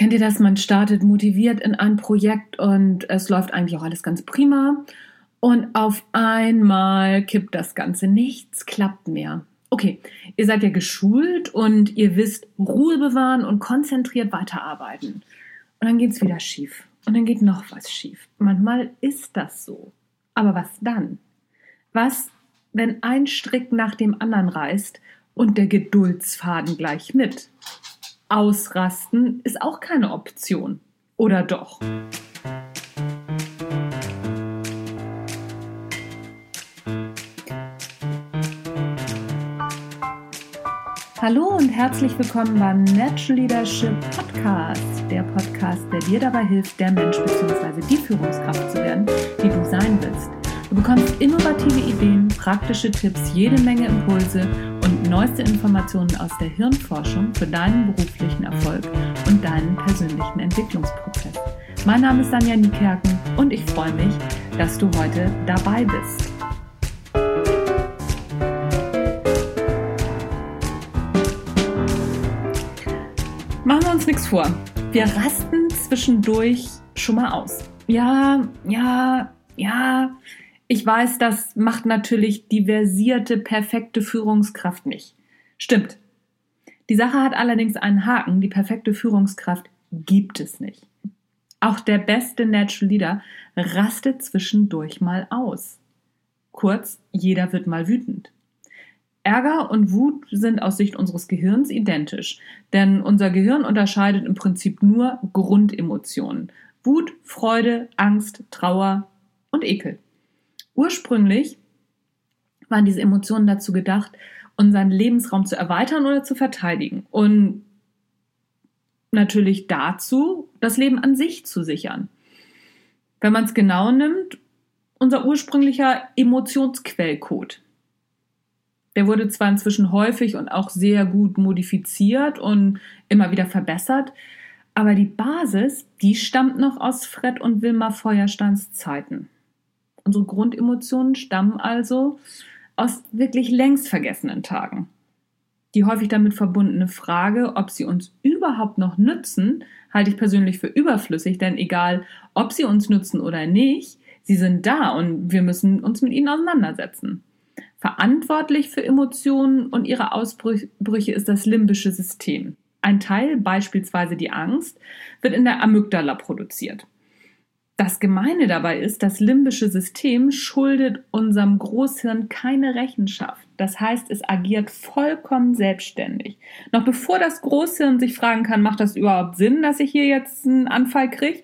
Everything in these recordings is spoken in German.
Kennt ihr das? Man startet motiviert in ein Projekt und es läuft eigentlich auch alles ganz prima. Und auf einmal kippt das Ganze. Nichts klappt mehr. Okay, ihr seid ja geschult und ihr wisst Ruhe bewahren und konzentriert weiterarbeiten. Und dann geht's wieder schief. Und dann geht noch was schief. Manchmal ist das so. Aber was dann? Was, wenn ein Strick nach dem anderen reißt und der Geduldsfaden gleich mit? Ausrasten ist auch keine Option. Oder doch? Hallo und herzlich willkommen beim Natural Leadership Podcast. Der Podcast, der dir dabei hilft, der Mensch bzw. die Führungskraft zu werden, die du sein willst. Du bekommst innovative Ideen, praktische Tipps, jede Menge Impulse und neueste Informationen aus der Hirnforschung für deinen beruflichen Erfolg und deinen persönlichen Entwicklungsprozess. Mein Name ist Sanja Niekerken und ich freue mich, dass du heute dabei bist. Machen wir uns nichts vor. Wir rasten zwischendurch schon mal aus. Ja. Ich weiß, das macht natürlich die versierte, perfekte Führungskraft nicht. Stimmt. Die Sache hat allerdings einen Haken. Die perfekte Führungskraft gibt es nicht. Auch der beste Natural Leader rastet zwischendurch mal aus. Kurz, jeder wird mal wütend. Ärger und Wut sind aus Sicht unseres Gehirns identisch, denn unser Gehirn unterscheidet im Prinzip nur Grundemotionen. Wut, Freude, Angst, Trauer und Ekel. Ursprünglich waren diese Emotionen dazu gedacht, unseren Lebensraum zu erweitern oder zu verteidigen und natürlich dazu, das Leben an sich zu sichern. Wenn man es genau nimmt, unser ursprünglicher Emotionsquellcode. Der wurde zwar inzwischen häufig und auch sehr gut modifiziert und immer wieder verbessert, aber die Basis, die stammt noch aus Fred und Wilma Feuersteins Zeiten. Unsere Grundemotionen stammen also aus wirklich längst vergessenen Tagen. Die häufig damit verbundene Frage, ob sie uns überhaupt noch nützen, halte ich persönlich für überflüssig, denn egal, ob sie uns nützen oder nicht, sie sind da und wir müssen uns mit ihnen auseinandersetzen. Verantwortlich für Emotionen und ihre Ausbrüche ist das limbische System. Ein Teil, beispielsweise die Angst, wird in der Amygdala produziert. Das Gemeine dabei ist, das limbische System schuldet unserem Großhirn keine Rechenschaft. Das heißt, es agiert vollkommen selbstständig. Noch bevor das Großhirn sich fragen kann, macht das überhaupt Sinn, dass ich hier jetzt einen Anfall kriege?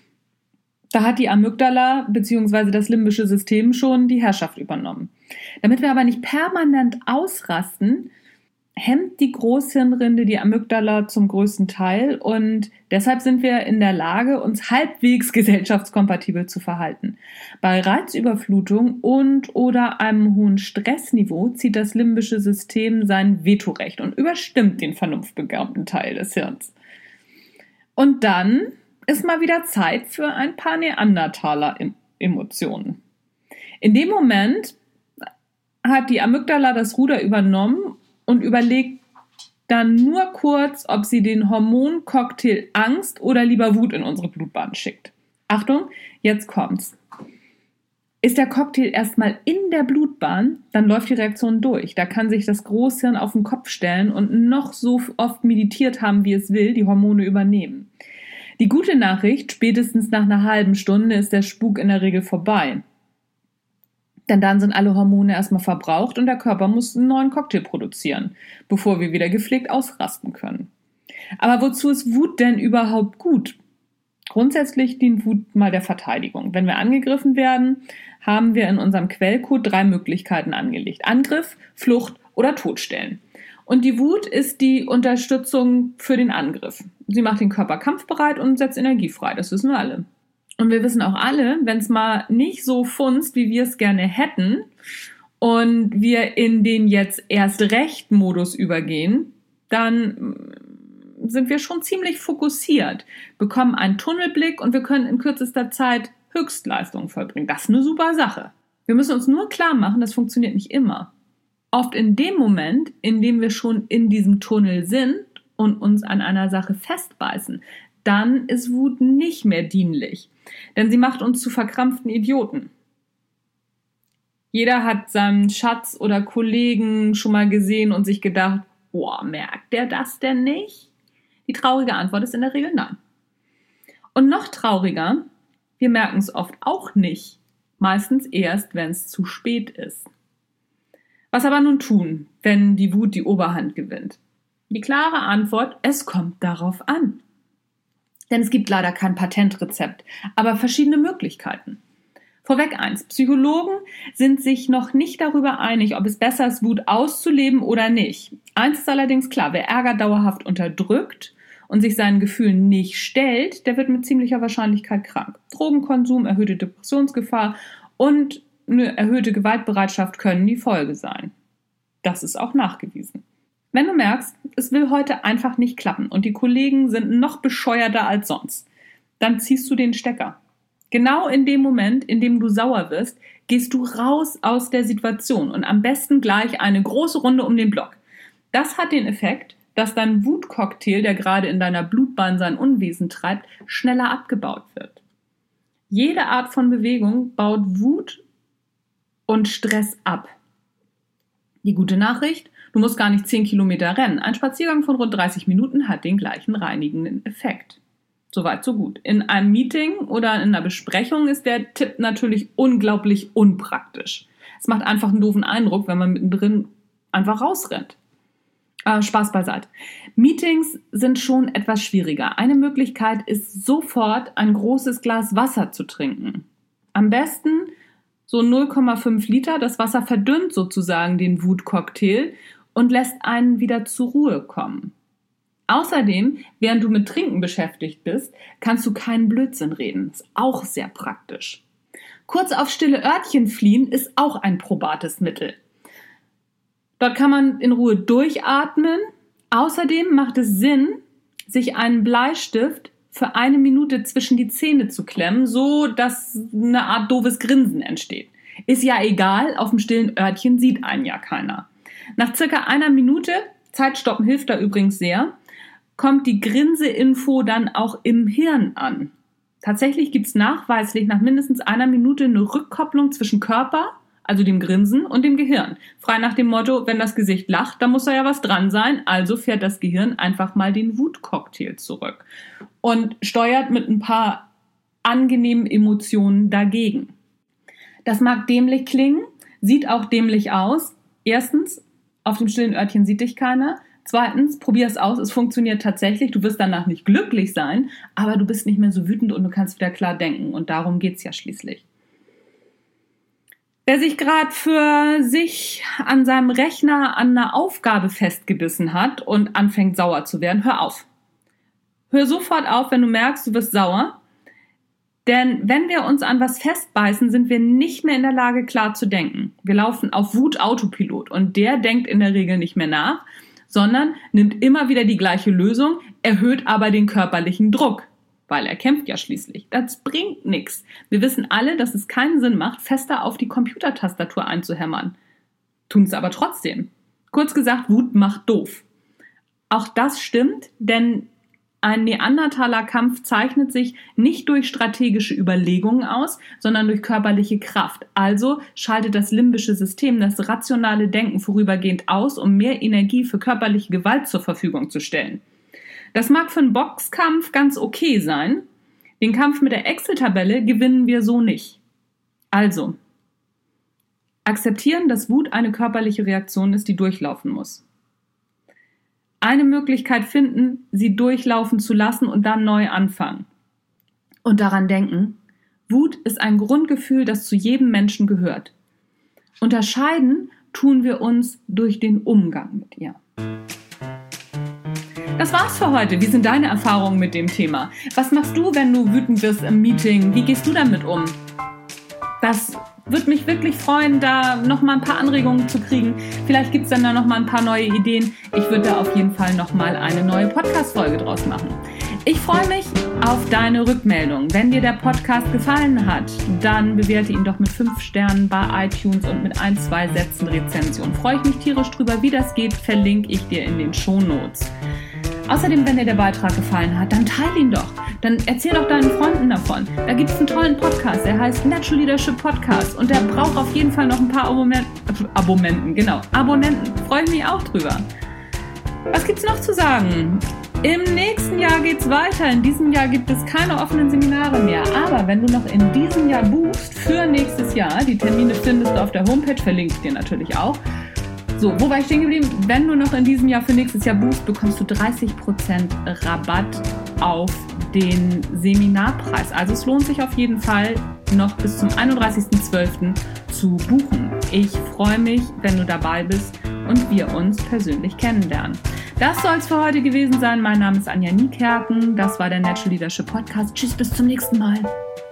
Da hat die Amygdala bzw. das limbische System schon die Herrschaft übernommen. Damit wir aber nicht permanent ausrasten, hemmt die Großhirnrinde die Amygdala zum größten Teil und deshalb sind wir in der Lage, uns halbwegs gesellschaftskompatibel zu verhalten. Bei Reizüberflutung und oder einem hohen Stressniveau zieht das limbische System sein Vetorecht und überstimmt den vernunftbegabten Teil des Hirns. Und dann ist mal wieder Zeit für ein paar Neandertaler-Emotionen. In dem Moment hat die Amygdala das Ruder übernommen und überlegt dann nur kurz, ob sie den Hormoncocktail Angst oder lieber Wut in unsere Blutbahn schickt. Achtung, jetzt kommt's. Ist der Cocktail erstmal in der Blutbahn, dann läuft die Reaktion durch. Da kann sich das Großhirn auf den Kopf stellen und noch so oft meditiert haben, wie es will, die Hormone übernehmen. Die gute Nachricht, spätestens nach einer halben Stunde ist der Spuk in der Regel vorbei. Denn dann sind alle Hormone erstmal verbraucht und der Körper muss einen neuen Cocktail produzieren, bevor wir wieder gepflegt ausrasten können. Aber wozu ist Wut denn überhaupt gut? Grundsätzlich dient Wut mal der Verteidigung. Wenn wir angegriffen werden, haben wir in unserem Quellcode 3 Möglichkeiten angelegt. Angriff, Flucht oder Todstellen. Und die Wut ist die Unterstützung für den Angriff. Sie macht den Körper kampfbereit und setzt Energie frei. Das wissen wir alle. Und wir wissen auch alle, wenn es mal nicht so funzt, wie wir es gerne hätten und wir in den jetzt erst recht Modus übergehen, dann sind wir schon ziemlich fokussiert, bekommen einen Tunnelblick und wir können in kürzester Zeit Höchstleistungen vollbringen. Das ist eine super Sache. Wir müssen uns nur klar machen, das funktioniert nicht immer. Oft in dem Moment, in dem wir schon in diesem Tunnel sind und uns an einer Sache festbeißen, dann ist Wut nicht mehr dienlich, denn sie macht uns zu verkrampften Idioten. Jeder hat seinen Schatz oder Kollegen schon mal gesehen und sich gedacht, boah, merkt der das denn nicht? Die traurige Antwort ist in der Regel nein. Und noch trauriger, wir merken es oft auch nicht, meistens erst, wenn es zu spät ist. Was aber nun tun, wenn die Wut die Oberhand gewinnt? Die klare Antwort, es kommt darauf an. Denn es gibt leider kein Patentrezept, aber verschiedene Möglichkeiten. Vorweg eins, Psychologen sind sich noch nicht darüber einig, ob es besser ist, Wut auszuleben oder nicht. Eins ist allerdings klar, wer Ärger dauerhaft unterdrückt und sich seinen Gefühlen nicht stellt, der wird mit ziemlicher Wahrscheinlichkeit krank. Drogenkonsum, erhöhte Depressionsgefahr und eine erhöhte Gewaltbereitschaft können die Folge sein. Das ist auch nachgewiesen. Wenn du merkst, es will heute einfach nicht klappen und die Kollegen sind noch bescheuerter als sonst, dann ziehst du den Stecker. Genau in dem Moment, in dem du sauer wirst, gehst du raus aus der Situation und am besten gleich eine große Runde um den Block. Das hat den Effekt, dass dein Wutcocktail, der gerade in deiner Blutbahn sein Unwesen treibt, schneller abgebaut wird. Jede Art von Bewegung baut Wut und Stress ab. Die gute Nachricht, du musst gar nicht 10 Kilometer rennen. Ein Spaziergang von rund 30 Minuten hat den gleichen reinigenden Effekt. Soweit, so gut. In einem Meeting oder in einer Besprechung ist der Tipp natürlich unglaublich unpraktisch. Es macht einfach einen doofen Eindruck, wenn man mittendrin einfach rausrennt. Spaß beiseite. Meetings sind schon etwas schwieriger. Eine Möglichkeit ist, sofort ein großes Glas Wasser zu trinken. Am besten so 0,5 Liter. Das Wasser verdünnt sozusagen den Wutcocktail und lässt einen wieder zur Ruhe kommen. Außerdem, während du mit Trinken beschäftigt bist, kannst du keinen Blödsinn reden. Ist auch sehr praktisch. Kurz auf stille Örtchen fliehen ist auch ein probates Mittel. Dort kann man in Ruhe durchatmen. Außerdem macht es Sinn, sich einen Bleistift für 1 Minute zwischen die Zähne zu klemmen, so dass eine Art doofes Grinsen entsteht. Ist ja egal, auf dem stillen Örtchen sieht einen ja keiner. Nach circa 1 Minute, Zeitstoppen hilft da übrigens sehr, kommt die Grinseinfo dann auch im Hirn an. Tatsächlich gibt es nachweislich nach mindestens 1 Minute eine Rückkopplung zwischen Körper, also dem Grinsen, und dem Gehirn. Frei nach dem Motto, wenn das Gesicht lacht, dann muss da ja was dran sein, also fährt das Gehirn einfach mal den Wutcocktail zurück und steuert mit ein paar angenehmen Emotionen dagegen. Das mag dämlich klingen, sieht auch dämlich aus. Erstens, auf dem stillen Örtchen sieht dich keiner. Zweitens, probier es aus, es funktioniert tatsächlich. Du wirst danach nicht glücklich sein, aber du bist nicht mehr so wütend und du kannst wieder klar denken. Und darum geht's ja schließlich. Wer sich gerade für sich an seinem Rechner an einer Aufgabe festgebissen hat und anfängt sauer zu werden, hör auf. Hör sofort auf, wenn du merkst, du wirst sauer. Denn wenn wir uns an was festbeißen, sind wir nicht mehr in der Lage, klar zu denken. Wir laufen auf Wut-Autopilot und der denkt in der Regel nicht mehr nach, sondern nimmt immer wieder die gleiche Lösung, erhöht aber den körperlichen Druck, weil er kämpft ja schließlich. Das bringt nichts. Wir wissen alle, dass es keinen Sinn macht, fester auf die Computertastatur einzuhämmern. Tun es aber trotzdem. Kurz gesagt, Wut macht doof. Auch das stimmt, denn ein Neandertaler-Kampf zeichnet sich nicht durch strategische Überlegungen aus, sondern durch körperliche Kraft. Also schaltet das limbische System das rationale Denken vorübergehend aus, um mehr Energie für körperliche Gewalt zur Verfügung zu stellen. Das mag für einen Boxkampf ganz okay sein. Den Kampf mit der Excel-Tabelle gewinnen wir so nicht. Also, akzeptieren, dass Wut eine körperliche Reaktion ist, die durchlaufen muss. Eine Möglichkeit finden, sie durchlaufen zu lassen und dann neu anfangen. Und daran denken, Wut ist ein Grundgefühl, das zu jedem Menschen gehört. Unterscheiden tun wir uns durch den Umgang mit ihr. Das war's für heute. Wie sind deine Erfahrungen mit dem Thema? Was machst du, wenn du wütend wirst im Meeting? Wie gehst du damit um? Das würde mich wirklich freuen, da nochmal ein paar Anregungen zu kriegen. Vielleicht gibt es dann da nochmal ein paar neue Ideen. Ich würde da auf jeden Fall nochmal eine neue Podcast-Folge draus machen. Ich freue mich auf deine Rückmeldung. Wenn dir der Podcast gefallen hat, dann bewerte ihn doch mit 5 Sternen bei iTunes und mit 1-2 Sätzen Rezension. Freue ich mich tierisch drüber. Wie das geht, verlinke ich dir in den Shownotes. Außerdem, wenn dir der Beitrag gefallen hat, dann teile ihn doch. Dann erzähl doch deinen Freunden davon. Da gibt es einen tollen Podcast, der heißt Natural Leadership Podcast und der braucht auf jeden Fall noch ein paar Abonnenten. Freue ich mich auch drüber. Was gibt's noch zu sagen? Im nächsten Jahr geht's weiter. In diesem Jahr gibt es keine offenen Seminare mehr. Aber wenn du noch in diesem Jahr buchst für nächstes Jahr, die Termine findest du auf der Homepage, verlinke ich dir natürlich auch. So, wo war ich stehen geblieben? Wenn du noch in diesem Jahr für nächstes Jahr buchst, bekommst du 30% Rabatt auf den Seminarpreis. Also es lohnt sich auf jeden Fall, noch bis zum 31.12. zu buchen. Ich freue mich, wenn du dabei bist und wir uns persönlich kennenlernen. Das soll es für heute gewesen sein. Mein Name ist Anja Niekerken. Das war der Natural Leadership Podcast. Tschüss, bis zum nächsten Mal.